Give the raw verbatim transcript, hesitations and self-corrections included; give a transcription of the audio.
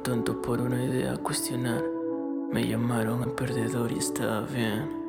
tonto por una idea a cuestionar. Me llamaron a perdedor y estaba bien.